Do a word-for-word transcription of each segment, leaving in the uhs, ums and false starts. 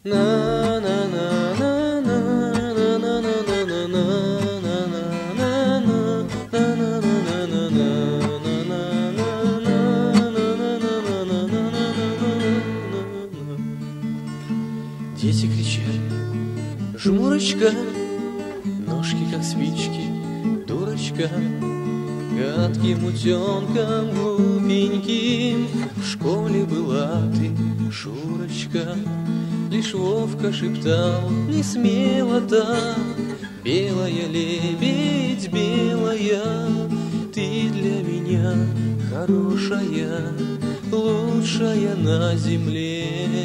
Дети кричали: «Жмурочка!» Ножки, как спички, дурочка. Гадким утенком глупеньким в школе была ты, Шурочка. Лишь Вовка шептал не смело так: «Белая лебедь, белая, ты для меня хорошая, лучшая на земле».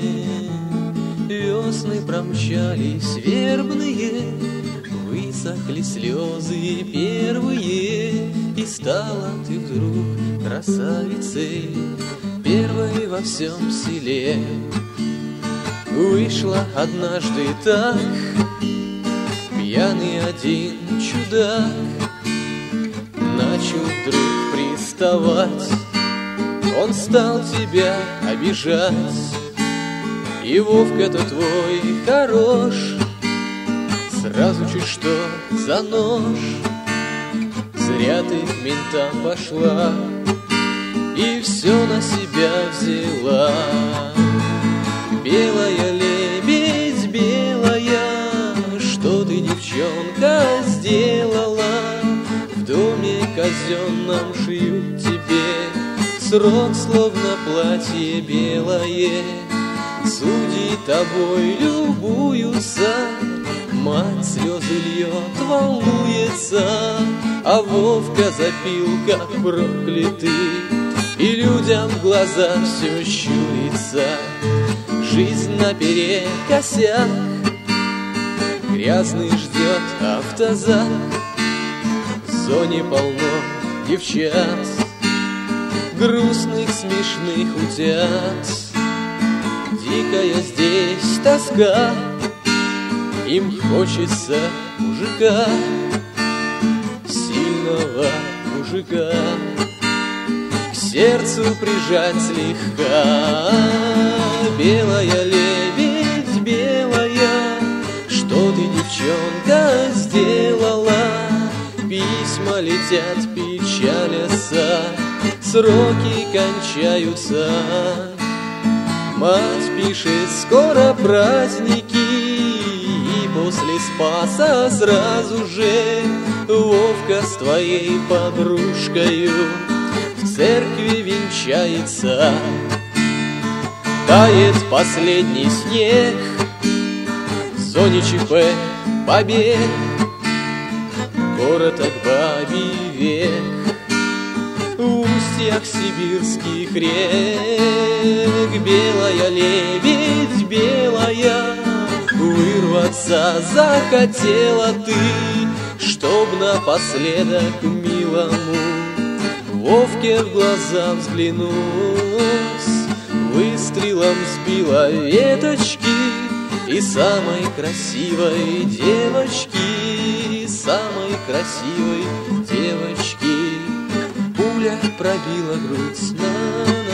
Весны промчались вербные, высохли слезы первые, и стала ты вдруг красавицей, первой во всем селе. Вышла однажды так, пьяный один чудак, начал вдруг приставать, он стал тебя обижать. И Вовка-то твой хорош, сразу чуть что за нож. Зря ты к ментам пошла и все на себя взяла. Белая лебедь, белая, что ты, девчонка, сделала? В доме казенном шьют тебе срок, словно платье белое. Судьи тобой любуются, мать слезы льет, волнуется, а Вовка запил, как проклятый, и людям в глаза все щурится. Жизнь наперекосяк, грязный ждет автозак, в зоне полно девчат, грустных, смешных утят. Дикая здесь тоска, им хочется мужика, сильного мужика, к сердцу прижать слегка. Белая лебедь, белая, что ты, девчонка, сделала? Письма летят, печалятся, сроки кончаются. Мать пишет: скоро праздники, и после Спаса сразу же Вовка с твоей подружкою в церкви венчается. Тает последний снег, в зоне ЧП побег, город от бабий век. В устьях сибирских рек белая лебедь, белая, вырваться захотела ты, чтоб напоследок милому Вовке в глаза взглянуть. Выстрелом сбила веточки и самой красивой девочки, самой красивой девочки. Пуля пробила грудь нам.